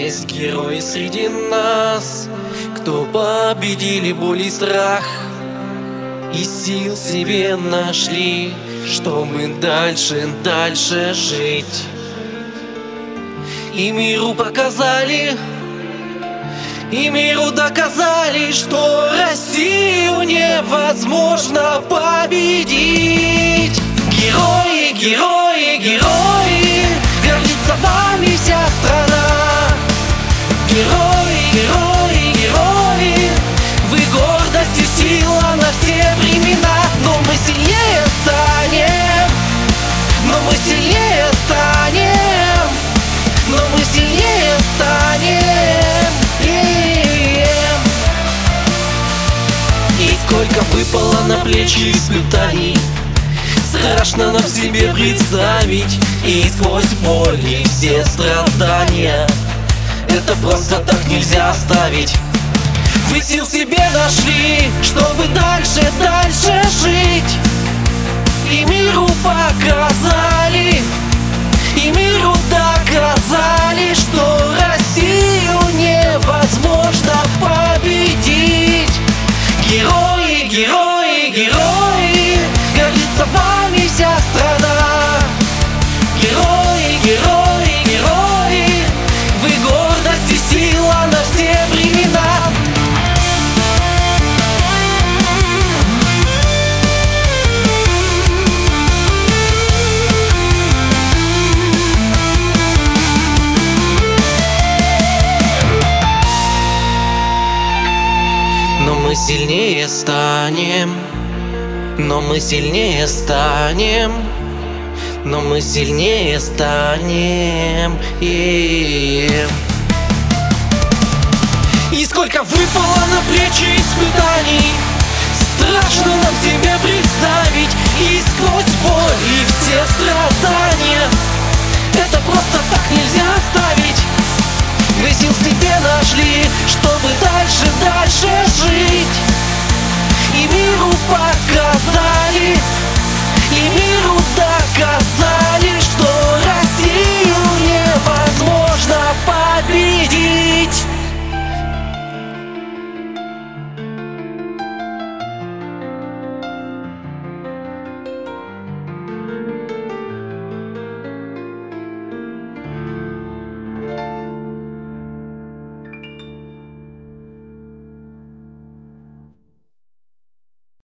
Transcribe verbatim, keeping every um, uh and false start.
Есть герои среди нас, кто победили боль и страх, и сил себе нашли, чтобы дальше, дальше жить. И миру показали, и миру доказали, что Россию невозможно победить. Герои, герои, герои, гордится вами вся страна. Герои, герои, герои, вы гордость и сила на все времена. Но мы сильнее станем, но мы сильнее станем, но мы сильнее станем. И сколько выпало на плечи испытаний, страшно нам себе представить. И сквозь боль и все страдания это просто так нельзя оставить. Вы сил себе нашли, чтобы дальше, дальше жить. И миру показали, и миру доказали, что Россию невозможно победить. Герои, герои, герои, гордится вами вся страна. Герои, герои, герои, вы гордость и сила на все времена. Но мы сильнее станем, но мы сильнее станем, но мы сильнее станем. И, и сколько выпало на плечи испытаний, страшно нам себе представить.